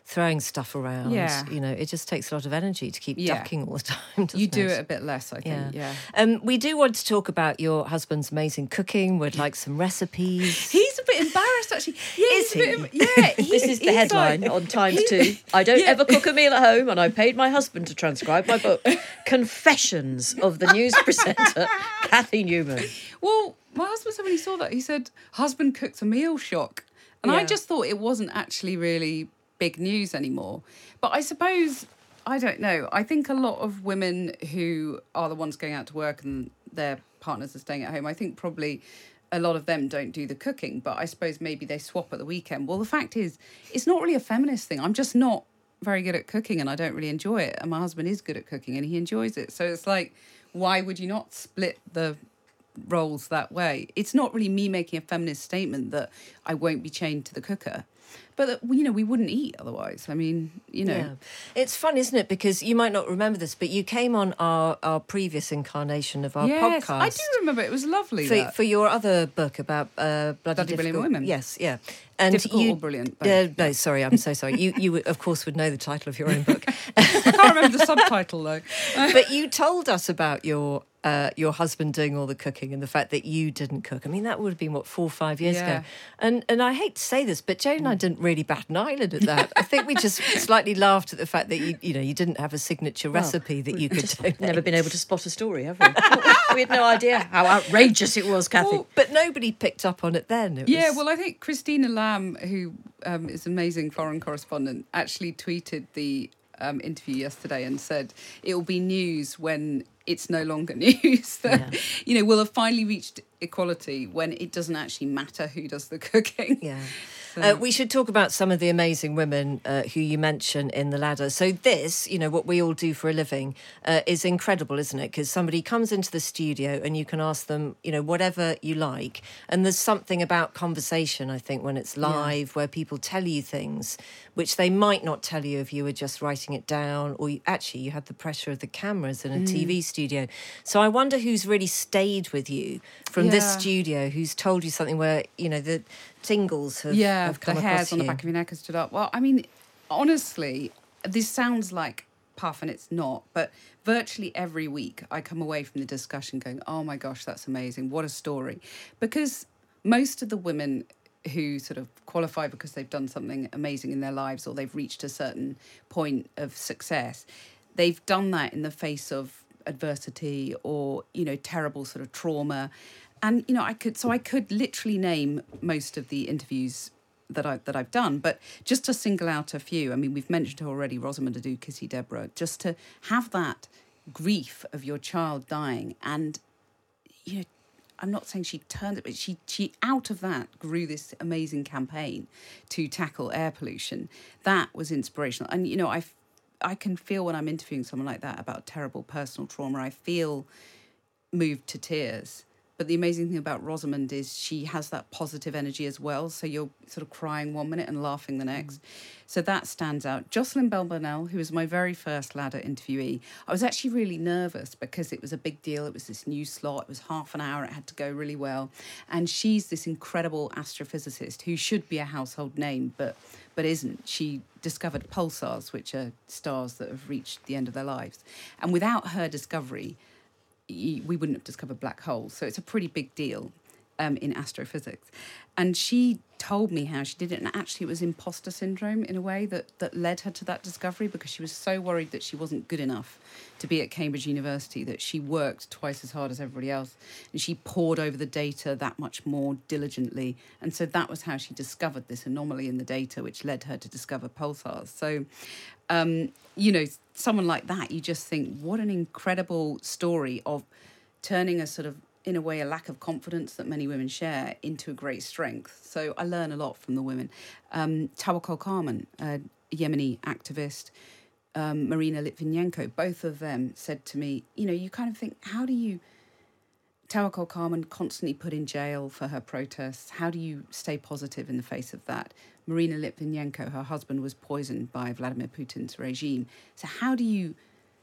throwing stuff around.
Yeah.
You know, it just takes a lot of energy to keep
Yeah.
ducking all the time.
You
doesn't
do
it?
it a bit less, I think. Yeah.
Um, we do want to talk about your husband's amazing cooking. We'd like some recipes.
He's a bit embarrassed, actually. Yeah,
Is
he's a bit
he?
em- yeah,
This
he's-
is the
he's
headline
like-
on Times
he-
Two. I don't
Yeah.
ever cook a meal at home, and I paid my husband to transcribe my book. Confessions of the news presenter, Kathy Newman.
Well, my husband said when he saw that, he said, husband cooks a meal, shock. And I
Yeah.
just thought it wasn't actually really big news anymore. But I suppose, I don't know, I think a lot of women who are the ones going out to work and their partners are staying at home, I think probably a lot of them don't do the cooking, but I suppose maybe they swap at the weekend. Well, the fact is, it's not really a feminist thing. I'm just not very good at cooking and I don't really enjoy it. And my husband is good at cooking and he enjoys it. So it's like, why would you not split the roles that way? It's not really me making a feminist statement that I won't be chained to the cooker. But, that, you know, we wouldn't eat otherwise. I mean, you know.
Yeah. It's fun, isn't it? Because you might not remember this, but you came on our, our previous incarnation of our
Yes,
podcast.
I do remember. It was lovely.
For,
that.
for your other book about uh, bloody,
Bloody Brilliant
difficult
Women.
Yes, yeah. And
Difficult
you,
or brilliant,
Uh,
both.
no, sorry, I'm so sorry. You, you of course would know the title of your own book.
I can't remember the subtitle, though.
But you told us about your uh, your husband doing all the cooking and the fact that you didn't cook. I mean, that would have been, what, four or five years
Yeah.
ago. And and I hate to say this, but Jane and I didn't really bat an eyelid at that. I think we just slightly laughed at the fact that you you know you didn't have a signature recipe that you could donate.
Never been able to spot a story, have we? We had no idea how outrageous it was, Kathy.
Well, but nobody picked up on it then. It
Yeah,
was-
well, I think Christina Lamb, who um, is an amazing foreign correspondent, actually tweeted the um, interview yesterday and said it will be news when it's no longer news. That, you know, we'll have finally reached equality when it doesn't actually matter who does the cooking.
Yeah. Uh, we should talk about some of the amazing women uh, who you mention in the ladder. So this, you know, what we all do for a living uh, is incredible, isn't it? Because somebody comes into the studio and you can ask them, you know, whatever you like. And there's something about conversation, I think, when it's live, yeah. where people tell you things which they might not tell you if you were just writing it down, or you, actually you had the pressure of the cameras in a mm. T V studio. So I wonder who's really stayed with you from
yeah.
this studio, who's told you something where, you know, the tingles have,
yeah,
have come
the
across
hairs on
you.
the back of your neck have stood up. Well, I mean, honestly, this sounds like puff and it's not, but virtually every week I come away from the discussion going, oh my gosh, that's amazing. What a story. Because most of the women who sort of qualify because they've done something amazing in their lives or they've reached a certain point of success, they've done that in the face of adversity or, you know, terrible sort of trauma. And, you know, I could, so I could literally name most of the interviews that I that I've done, but just to single out a few. I mean, we've mentioned already Rosamund Adu, Kissy Deborah. Just to have that grief of your child dying, and you know, I'm not saying she turned it, but she she out of that grew this amazing campaign to tackle air pollution. That was inspirational, and you know, I I can feel when I'm interviewing someone like that about terrible personal trauma, I feel moved to tears. But the amazing thing about Rosamund is she has that positive energy as well. So you're sort of crying one minute and laughing the next. Mm. So that stands out. Jocelyn Bell Burnell, who was my very first ladder interviewee, I was actually really nervous because it was a big deal. It was this new slot. It was half an hour. It had to go really well. And she's this incredible astrophysicist who should be a household name, but but isn't. She discovered pulsars, which are stars that have reached the end of their lives. And without her discovery, we wouldn't have discovered black holes. So it's a pretty big deal um, in astrophysics. And she told me how she did it. And actually it was imposter syndrome in a way that, that led her to that discovery, because she was so worried that she wasn't good enough to be at Cambridge University that she worked twice as hard as everybody else. And she pored over the data that much more diligently. And so that was how she discovered this anomaly in the data, which led her to discover pulsars. So, um, you know, someone like that, you just think, what an incredible story of turning a sort of, in a way, a lack of confidence that many women share into a great strength. So I learn a lot from the women. Um, Tawakkol Karman, a Yemeni activist, um, Marina Litvinenko, both of them said to me, you know, you kind of think, how do you... Tawakkol Karman constantly put in jail for her protests. How do you stay positive in the face of that? Marina Litvinenko, her husband was poisoned by Vladimir Putin's regime. So how do you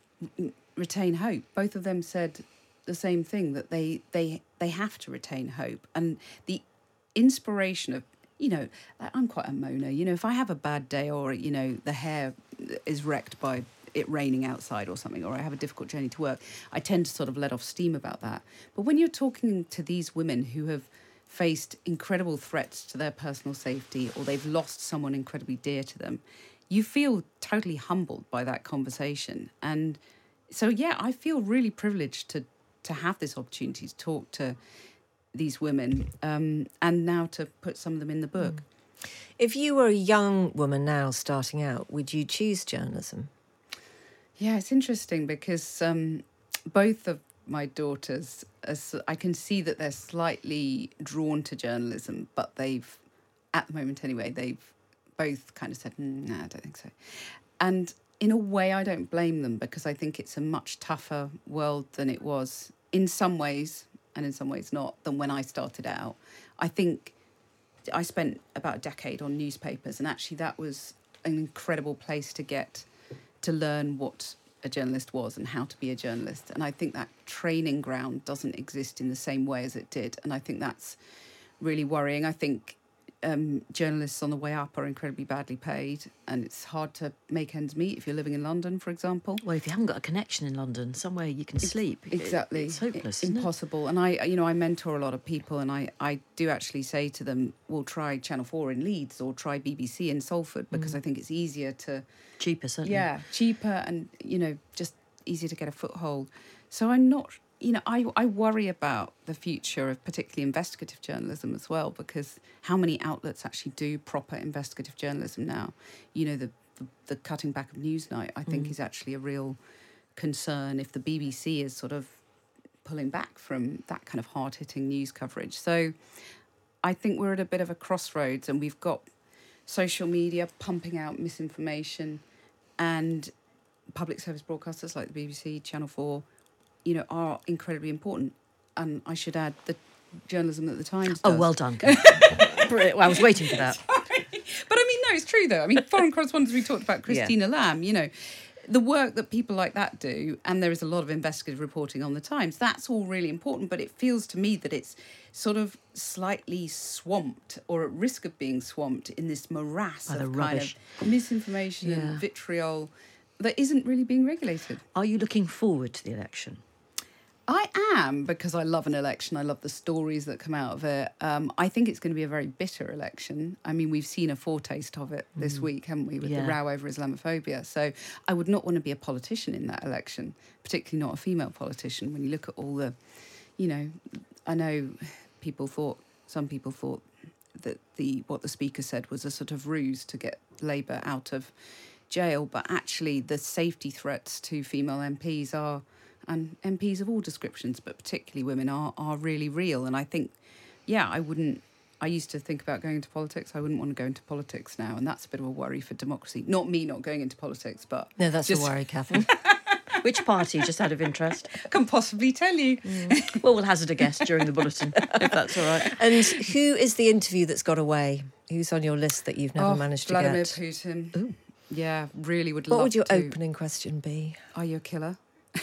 retain hope? Both of them said the same thing, that they they they have to retain hope. And the inspiration of you know, like, I'm quite a moaner. You know, if I have a bad day or, you know, the hair is wrecked by it raining outside or something, or I have a difficult journey to work, I tend to sort of let off steam about that. But when you're talking to these women who have faced incredible threats to their personal safety, or they've lost someone incredibly dear to them, you feel totally humbled by that conversation. And so, yeah, I feel really privileged to to have this opportunity to talk to these women, um, and now to put some of them in the book.
If you were a young woman now starting out, would you choose journalism?
Yeah, it's interesting because um, both of my daughters, as I can see that they're slightly drawn to journalism, but they've, at the moment anyway, they've both kind of said, "No, nah, I don't think so." And in a way, I don't blame them, because I think it's a much tougher world than it was in some ways, and in some ways not, than when I started out. I think I spent about a decade on newspapers, and actually that was an incredible place to get to learn what a journalist was and how to be a journalist. And I think that training ground doesn't exist in the same way as it did. And I think that's really worrying. I think um, journalists on the way up are incredibly badly paid, and it's hard to make ends meet if you're living in London, for example.
Well, if you haven't got a connection in London, somewhere you can sleep.
Exactly.
It, it's hopeless,
it,
isn't
impossible. It? And I, you know, I mentor a lot of people, and I, I do actually say to them, well, try Channel four in Leeds or try B B C in Salford, because mm. I think it's easier to...
Cheaper, certainly.
Yeah, cheaper and, you know, just easier to get a foothold. So I'm not... You know, I, I worry about the future of particularly investigative journalism as well, because how many outlets actually do proper investigative journalism now? You know, the the, the cutting back of Newsnight, I think, mm. is actually a real concern if the B B C is sort of pulling back from that kind of hard-hitting news coverage. So I think we're at a bit of a crossroads, and we've got social media pumping out misinformation, and public service broadcasters like the B B C, Channel four, you know, are incredibly important. And I should add the journalism that the Times does.
Oh, well done. Well, I was waiting for that.
Sorry. But I mean, no, it's true, though. I mean, foreign correspondents, we talked about Christina yeah. Lamb, you know, the work that people like that do, and there is a lot of investigative reporting on the Times, that's all really important, but it feels to me that it's sort of slightly swamped, or at risk of being swamped, in this morass
By
of
the
kind
rubbish.
of misinformation
yeah.
and vitriol that isn't really being regulated.
Are you looking forward to the election?
I am, because I love an election. I love the stories that come out of it. Um, I think it's going to be a very bitter election. I mean, we've seen a foretaste of it this mm. week, haven't we, with yeah. the row over Islamophobia. So I would not want to be a politician in that election, particularly not a female politician. When you look at all the, you know, I know people thought, some people thought that the what the Speaker said was a sort of ruse to get Labour out of jail, but actually the safety threats to female M Ps are... and M Ps of all descriptions, but particularly women, are are really real. And I think, yeah, I wouldn't... I used to think about going into politics. I wouldn't want to go into politics now, and that's a bit of a worry for democracy. Not me not going into politics, but...
No, that's
just...
a worry, Catherine.
Which party, just out of interest?
I can possibly tell you.
Mm. Well, we'll hazard a guess during the bulletin, if that's all right.
And who is the interview that's got away? Who's on your list that you've never
oh,
managed to
Vladimir
get?
Putin.
Ooh.
Yeah, really would
what
love to.
What would your
to...
opening question be?
Are you a killer?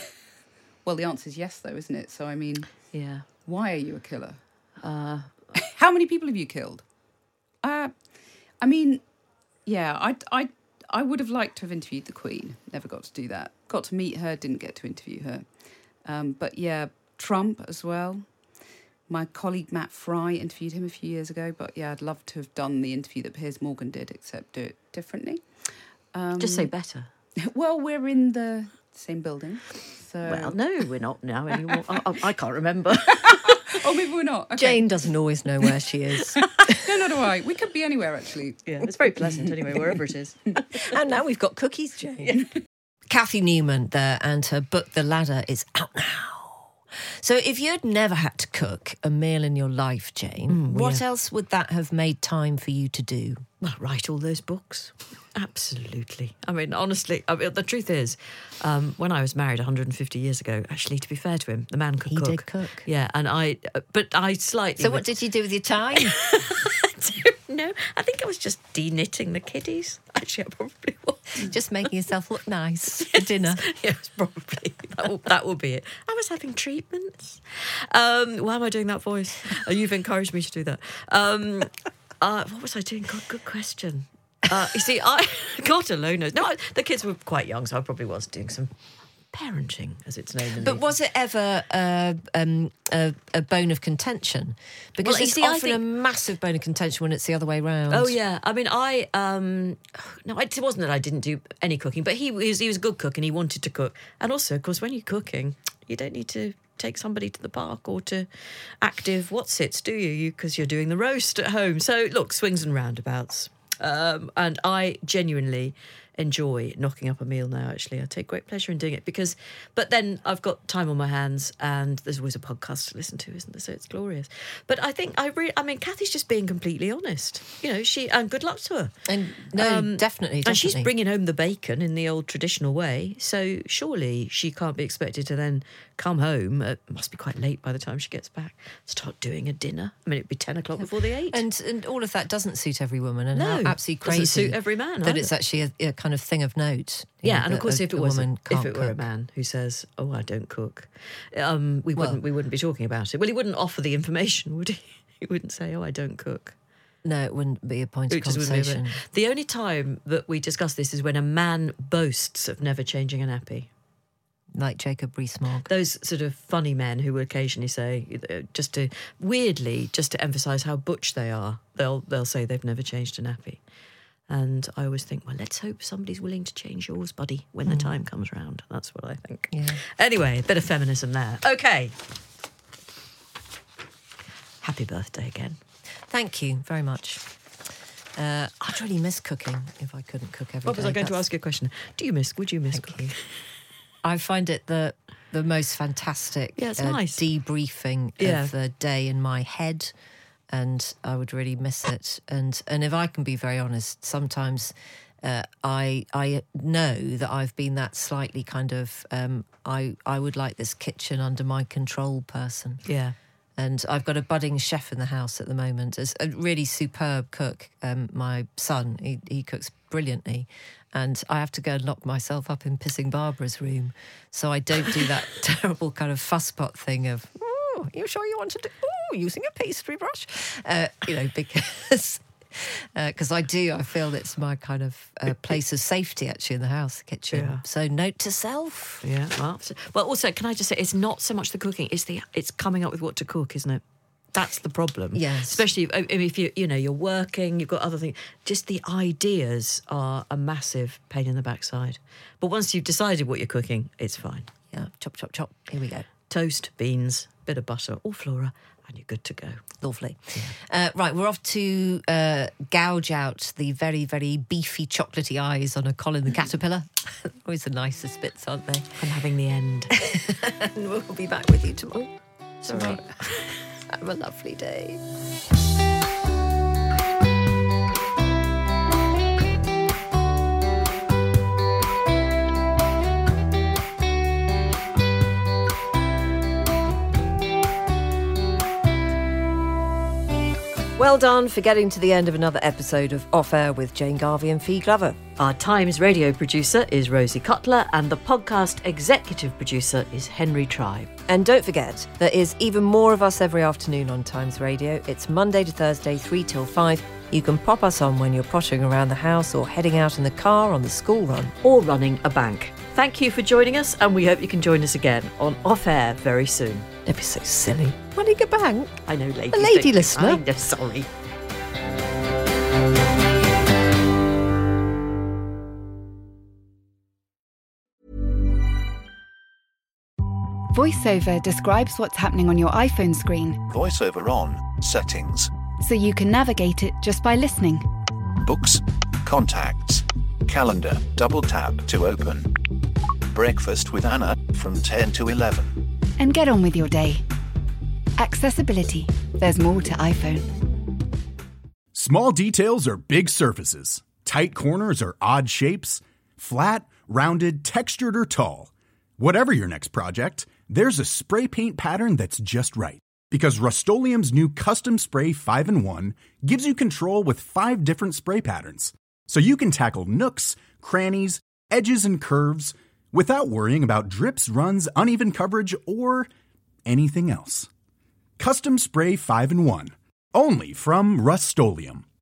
Well, the answer is yes, though, isn't it? So, I mean,
yeah.
Why are you a killer?
Uh,
How many people have you killed? Uh, I mean, yeah, I, I, I would have liked to have interviewed the Queen. Never got to do that. Got to meet her, didn't get to interview her. Um, but yeah, Trump as well. My colleague Matt Fry interviewed him a few years ago. But yeah, I'd love to have done the interview that Piers Morgan did, except do it differently. Um,
Just say better.
Well, we're in the same building. So.
Well, no, we're not now anymore. I, I, I can't remember.
Oh, maybe we're not. Okay.
Jane doesn't always know where she is.
No, not do I. We could be anywhere, actually.
Yeah, it's very pleasant anyway, wherever it is.
And now we've got cookies, Jane. Yeah. Cathy Newman there, and her book, The Ladder, is out now. So if you'd never had to cook a meal in your life, Jane, mm, what yeah. else would that have made time for you to do?
Well, write all those books. Absolutely. I mean, honestly, I mean, the truth is, um, when I was married one hundred fifty years ago, actually, to be fair to him, the man could
he
cook.
He did cook.
Yeah, and I, but I slightly...
So what did you do with your time?
I don't know. I think I was just de-knitting the kiddies. Actually, I probably was.
Just making yourself look nice for
yes.
dinner.
Yes, probably. That will, that will be it. I was having treatments. Um, why am I doing that voice? Oh, you've encouraged me to do that. Um... Uh, what was I doing? God, good question. Uh, you see, I God alone knows. No, I, the kids were quite young, so I probably was doing some parenting, as it's known. In
But
the,
was it ever uh, um, a, a bone of contention? Because
Well, you
it's
see, I
often a
think-
massive bone of contention when it's the other way round.
Oh yeah, I mean, I um, no, it wasn't that I didn't do any cooking, but he was he was a good cook and he wanted to cook. And also, of course, when you're cooking, you don't need to take somebody to the park or to active whatsits, do you? You because you're doing the roast at home. So look, swings and roundabouts. Um, and I genuinely enjoy knocking up a meal now, actually. I take great pleasure in doing it because, but then I've got time on my hands and there's always a podcast to listen to, isn't there? So it's glorious. But I think I really, I mean, Kathy's just being completely honest. You know, she, and good luck to her.
And no, definitely, definitely.
And she's bringing home the bacon in the old traditional way. So surely she can't be expected to then come home. It must be quite late by the time she gets back. Start doing a dinner. I mean, it'd be ten o'clock before they ate.
And and all of that doesn't suit every woman, and
No,
how absolutely
doesn't
crazy
suit every man
that
either.
it's actually a, a kind of thing of note. you
Yeah,
know,
and of
that
course,
a,
if it
a
was
woman
if
can't
it were a
cook.
man who says, "Oh, I don't cook," um, we
Well-
wouldn't we wouldn't be talking about it. Well, he wouldn't offer the information, would he? He wouldn't say, "Oh, I don't cook."
No, it wouldn't be a point
It
of
just wouldn't be a bit-
conversation.
The only time that we discuss this is when a man boasts of never changing a nappy.
Like Jacob Rees-Mogg.
Those sort of funny men who will occasionally say, uh, just to weirdly, just to emphasise how butch they are, they'll they'll say they've never changed a nappy. And I always think, well, let's hope somebody's willing to change yours, buddy, when the time comes round. That's what I think.
Yeah.
Anyway, a bit of feminism there. Okay. Happy birthday again.
Thank you very much. Uh, I'd really miss cooking if I couldn't cook every day.
What was I going to
That's-
ask you a question? Do you miss, would you miss
Thank
cooking?
you. I find it the the most fantastic
Yeah, it's
uh,
nice.
debriefing
Yeah.
of the day in my head, and I would really miss it. And and if I can be very honest, sometimes uh, I I know that I've been that slightly kind of um, I I would like this kitchen under my control person.
Yeah.
And I've got a budding chef in the house at the moment. It's a really superb cook. Um, my son, he, he cooks brilliantly. And I have to go and lock myself up in Pissing Barbara's room. So I don't do that terrible kind of fusspot thing of, oh, you sure you want to do, oh, using a pastry brush? Uh, you know, because... Because uh, I do, I feel it's my kind of uh, place of safety actually in the house, the kitchen.
Yeah.
So note to self.
Yeah. Well, well, also, can I just say, it's not so much the cooking; it's the it's coming up with what to cook, isn't it? That's the problem.
Yes.
Especially if, I mean, if you you know you're working, you've got other things. Just the ideas are a massive pain in the backside. But once you've decided what you're cooking, it's fine.
Yeah, chop, chop, chop. Here we go.
Toast, beans, bit of butter, or flora, and you're good to go.
Lovely. Uh, right, we're off to uh, gouge out the very, very beefy, chocolatey eyes on a Colin the Caterpillar. Always the nicest bits, aren't they?
I'm having the end.
And we'll be back with you tomorrow.
Sorry.
Tomorrow. Have a lovely day. Well done for getting to the end of another episode of Off Air with Jane Garvey and Fee Glover.
Our Times radio producer is Rosie Cutler, and the podcast executive producer is Henry Tribe.
And don't forget, there is even more of us every afternoon on Times Radio. It's Monday to Thursday, three till five. You can pop us on when you're pottering around the house or heading out in the car on the school run.
Or running a bank. Thank you for joining us, and we hope you can join us again on Off Air very soon.
Don't be so silly. Running a bank?
I know, ladies.
A lady
don't-
listener.
I'm just sorry.
VoiceOver describes what's happening on your iPhone screen
VoiceOver on, settings,
so you can navigate it just by listening.
books, contacts, calendar, double tap to open. Breakfast with Anna from ten to eleven.
And get on with your day. Accessibility. There's more to iPhone.
Small details are big surfaces. Tight corners are odd shapes. Flat, rounded, textured, or tall. Whatever your next project, there's a spray paint pattern that's just right. Because Rust-Oleum's new Custom Spray five in one gives you control with five different spray patterns. So you can tackle nooks, crannies, edges, and curves without worrying about drips, runs, uneven coverage, or anything else. Custom Spray five in one. Only from Rust-Oleum.